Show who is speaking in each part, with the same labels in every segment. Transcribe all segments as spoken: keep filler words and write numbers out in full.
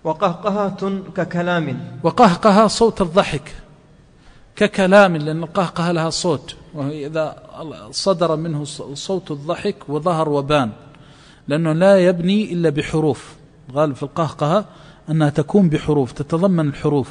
Speaker 1: وقهقهة ككلام.
Speaker 2: وقهقهة صوت الضحك ككلام، لأن القهقهة لها صوت، وإذا صدر منه صوت الضحك وظهر وبان، لأنه لا يبني إلا بحروف. غالب في القهقهة أنها تكون بحروف، تتضمن الحروف.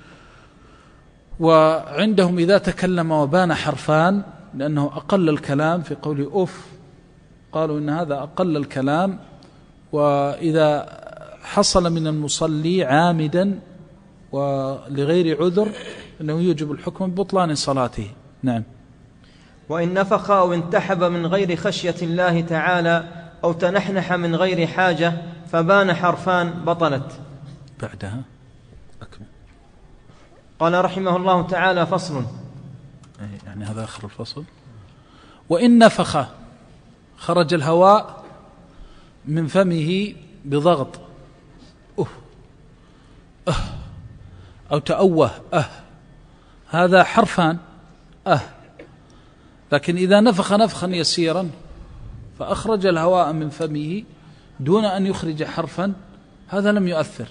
Speaker 2: وعندهم إذا تكلم وبان حرفان، لأنه أقل الكلام في قول أف، قالوا إن هذا أقل الكلام. وإذا حصل من المصلي عامدا ولغير عذر أنه يوجب الحكم ببطلان صلاته. نعم.
Speaker 1: وإن نفخ أو انتحب من غير خشية الله تعالى أو تنحنح من غير حاجة فبان حرفان بطلت.
Speaker 2: بعدها أكمل.
Speaker 1: قال رحمه الله تعالى: فصل.
Speaker 2: يعني هذا آخر الفصل. وإن نفخ خرج الهواء من فمه بضغط أه أه أو تأوه أه، هذا حرفان أه. لكن إذا نفخ نفخا يسيرا فأخرج الهواء من فمه دون أن يخرج حرفا، هذا لم يؤثر.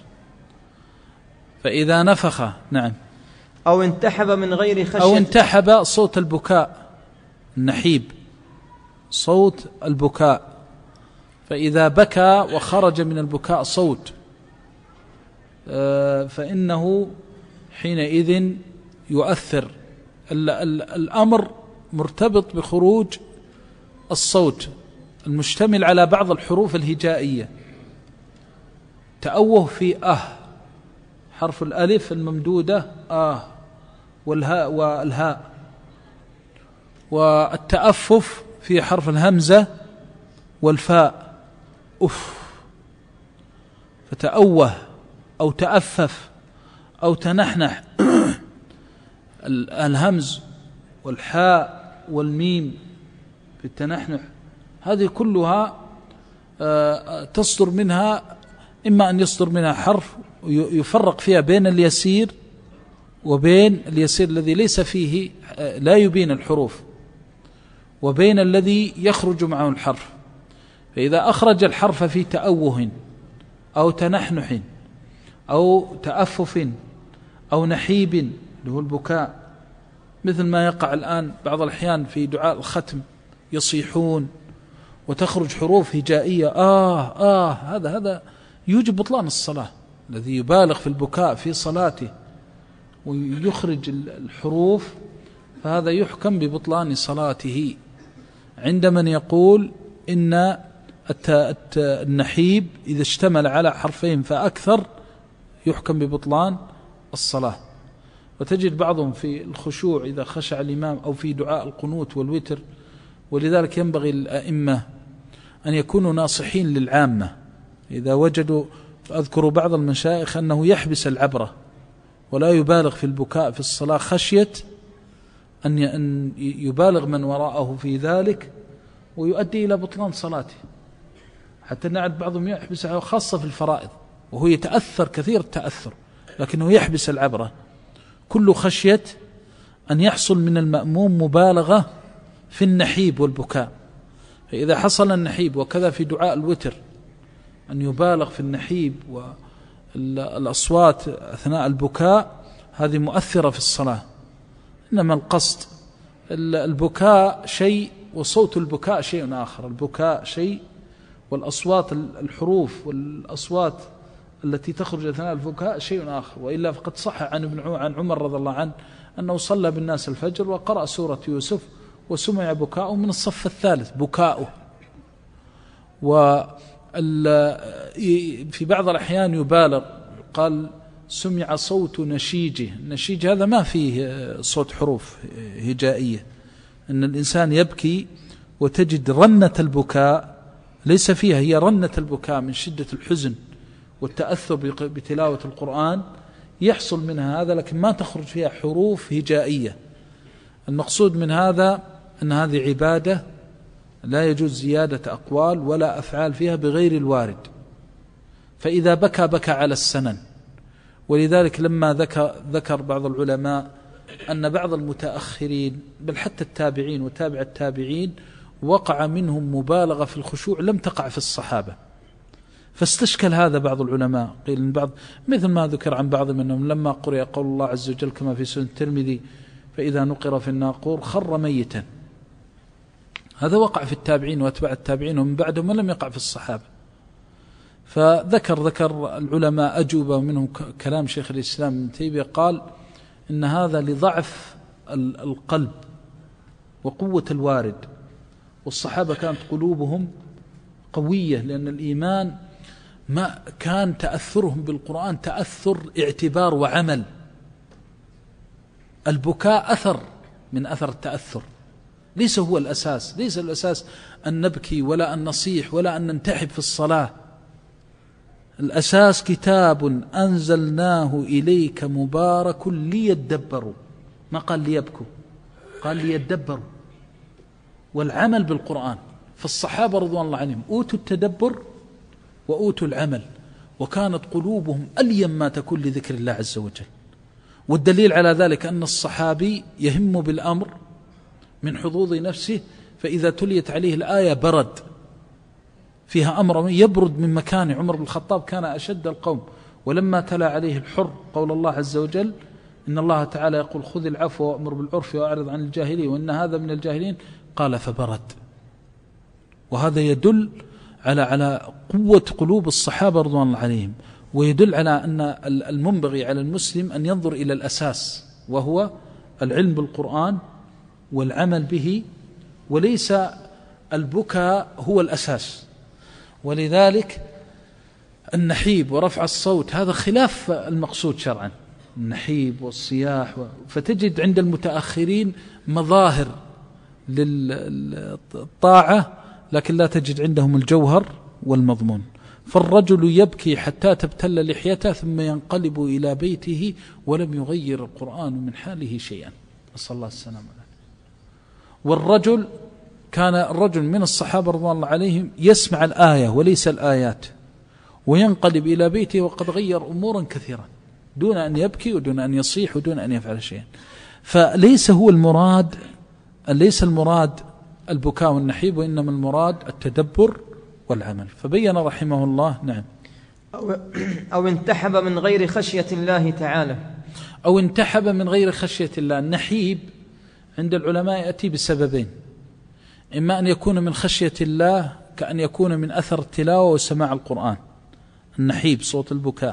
Speaker 2: فإذا نفخ نعم
Speaker 1: أو انتحب من غير خشية،
Speaker 2: أو انتحب صوت البكاء، النحيب صوت البكاء، فإذا بكى وخرج من البكاء صوت فإنه حينئذ يؤثر. الأمر مرتبط بخروج الصوت المشتمل على بعض الحروف الهجائية. تأوه في أه، حرف الألف الممدودة آه، والهاء والهاء، والتأفف في حرف الهمزة والفاء أف. فتأوه أو تأفف أو تنحنح الهمز والحاء والميم في التنحنح، هذه كلها تصدر منها، إما أن يصدر منها حرف يفرق فيها بين اليسير وبين اليسير الذي ليس فيه لا يبين الحروف، وبين الذي يخرج معه الحرف. فإذا أخرج الحرف في تأوه أو تنحنح أو تأفف أو نحيب اللي هو البكاء، مثل ما يقع الآن بعض الأحيان في دعاء الختم يصيحون وتخرج حروف هجائية آه آه، هذا هذا يوجب بطلان الصلاة. الذي يبالغ في البكاء في صلاته ويخرج الحروف فهذا يحكم ببطلان صلاته. عند من يقول إن النحيب إذا اشتمل على حرفين فأكثر يحكم ببطلان الصلاة. وتجد بعضهم في الخشوع إذا خشع الإمام أو في دعاء القنوت والوتر. ولذلك ينبغي الأئمة أن يكونوا ناصحين للعامة إذا وجدوا. أذكر بعض المشايخ أنه يحبس العبرة ولا يبالغ في البكاء في الصلاة خشية أن يبالغ من وراءه في ذلك ويؤدي إلى بطلان صلاته. حتى نعد بعضهم يحبسها خاصة في الفرائض وهو يتأثر كثير التأثر، لكنه يحبس العبرة كل خشية أن يحصل من المأموم مبالغة في النحيب والبكاء. فإذا حصل النحيب وكذا في دعاء الوتر أن يبالغ في النحيب والأصوات أثناء البكاء، هذه مؤثرة في الصلاة. إنما القصد البكاء شيء وصوت البكاء شيء آخر. البكاء شيء والأصوات الحروف والأصوات التي تخرج أثناء البكاء شيء آخر. وإلا فقد صح عن ابن عن عمر رضي الله عنه أنه صلى بالناس الفجر وقرأ سورة يوسف وسمع بكاؤه من الصف الثالث بكاؤه. وفي بعض الأحيان يبالغ، قال سمع صوت نشيجه. النشيج هذا ما فيه صوت حروف هجائية، أن الإنسان يبكي وتجد رنة البكاء ليس فيها، هي رنة البكاء من شدة الحزن والتأثر بتلاوة القرآن يحصل منها هذا، لكن ما تخرج فيها حروف هجائية. المقصود من هذا أن هذه عبادة لا يجوز زيادة أقوال ولا أفعال فيها بغير الوارد. فإذا بكى بكى على السنن. ولذلك لما ذكر, ذكر بعض العلماء أن بعض المتأخرين بل حتى التابعين وتابع التابعين وقع منهم مبالغة في الخشوع لم تقع في الصحابة، فاستشكل هذا بعض العلماء، قيل بعض مثل ما ذكر عن بعض منهم لما قرئ قول الله عز وجل كما في سنن الترمذي فإذا نقر في الناقور خر ميتا، هذا وقع في التابعين واتباع التابعين ومن بعدهم ولم يقع في الصحابة. فذكر ذكر العلماء أجوبة منهم كلام شيخ الإسلام ابن تيمية قال إن هذا لضعف القلب وقوة الوارد، والصحابة كانت قلوبهم قوية لأن الإيمان ما كان تأثرهم بالقرآن تأثر اعتبار وعمل. البكاء أثر من أثر التأثر، ليس هو الأساس، ليس الأساس أن نبكي ولا أن نصيح ولا أن ننتحب في الصلاة. الأساس كتاب أنزلناه إليك مبارك ليدبروا، ما قال ليبكوا، قال ليدبروا، والعمل بالقرآن. فالصحابة رضوان الله عنهم أوتوا التدبر وأوتوا العمل، وكانت قلوبهم ألين ما تكون لذكر الله عز وجل. والدليل على ذلك أن الصحابي يهم بالأمر من حظوظ نفسه، فإذا تليت عليه الآية برد فيها أمر يبرد من مكانه. عمر بن الخطاب كان أشد القوم، ولما تلا عليه الحر قول الله عز وجل إن الله تعالى يقول خذ العفو وأمر بالعرف وأعرض عن الجاهلين وإن هذا من الجاهلين، قال فبرد. وهذا يدل على على قوة قلوب الصحابة رضوان الله عليهم، ويدل على أن المنبغي على المسلم أن ينظر إلى الأساس وهو العلم بالقرآن والعمل به، وليس البكاء هو الأساس. ولذلك النحيب ورفع الصوت هذا خلاف المقصود شرعا، النحيب والصياح، فتجد عند المتأخرين مظاهر للطاعة لكن لا تجد عندهم الجوهر والمضمون. فالرجل يبكي حتى تبتل لحيته ثم ينقلب إلى بيته ولم يغير القرآن من حاله شيئا، نسأل الله السلامة. والرجل كان الرجل من الصحابة رضوان الله عليهم يسمع الآية وليس الآيات وينقلب إلى بيته وقد غير أمورا كثيرا دون أن يبكي ودون أن يصيح ودون أن يفعل شيئا. فليس هو المراد، ليس المراد البكاء والنحيب، وإنما المراد التدبر والعمل. فبين رحمه الله نعم
Speaker 1: أو, أو انتحب من غير خشية الله تعالى،
Speaker 2: أو انتحب من غير خشية الله. النحيب عند العلماء يأتي بسببين، إما أن يكون من خشية الله كأن يكون من أثر التلاوة وسماع القرآن، النحيب صوت البكاء.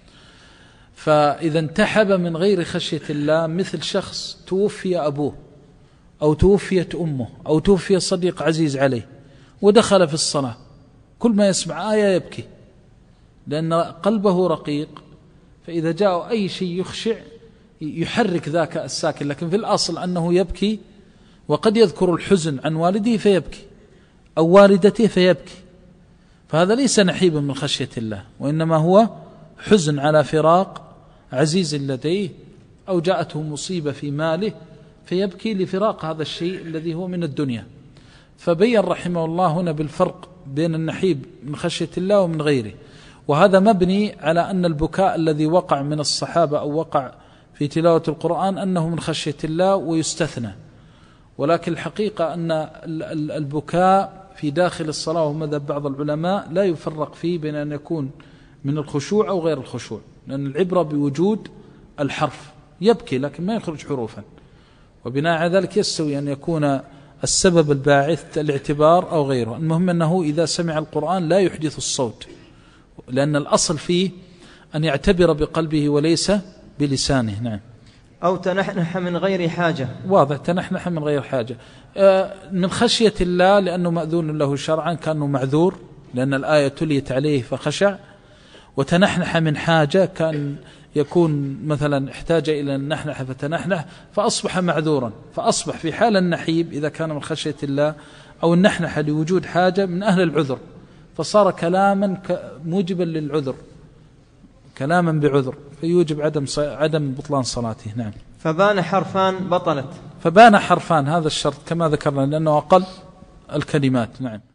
Speaker 2: فإذا انتحب من غير خشية الله مثل شخص توفي أبوه أو توفيت أمه أو توفي صديق عزيز عليه ودخل في الصلاة، كل ما يسمع آية يبكي لأن قلبه رقيق، فإذا جاء أي شيء يخشع يحرك ذاك الساكن، لكن في الأصل أنه يبكي، وقد يذكر الحزن عن والده فيبكي أو والدته فيبكي، فهذا ليس نحيبا من خشية الله، وإنما هو حزن على فراق عزيز لديه أو جاءته مصيبة في ماله فيبكي لفراق هذا الشيء الذي هو من الدنيا. فبين رحمه الله هنا بالفرق بين النحيب من خشية الله ومن غيره، وهذا مبني على أن البكاء الذي وقع من الصحابة أو وقع في تلاوة القرآن أنه من خشية الله ويستثنى، ولكن الحقيقة أن البكاء في داخل الصلاة ومذهب بعض العلماء لا يفرق فيه بين أن يكون من الخشوع أو غير الخشوع، لأن العبرة بوجود الحرف، يبكي لكن ما يخرج حروفا، وبناء على ذلك يستوي أن يكون السبب الباعث الاعتبار أو غيره. المهم أنه إذا سمع القرآن لا يحدث الصوت، لأن الأصل فيه أن يعتبر بقلبه وليس بلسانه. نعم.
Speaker 1: أو تنحنح من غير حاجة،
Speaker 2: واضح، تنحنح من غير حاجة من خشية الله لأنه مأذون له شرعا كأنه معذور لأن الآية تليت عليه فخشع، وتنحنح من حاجة كان يكون مثلا احتاج إلى النحنح فتنحنح فأصبح معذورا، فأصبح في حال النحيب إذا كان من خشية الله أو النحنح لوجود حاجة من أهل العذر، فصار كلاما موجبا للعذر، كلاما بعذر فيوجب عدم عدم بطلان صلاته. نعم.
Speaker 1: فبان حرفان بطلت،
Speaker 2: فبان حرفان هذا الشرط كما ذكرنا لأنه أقل الكلمات. نعم.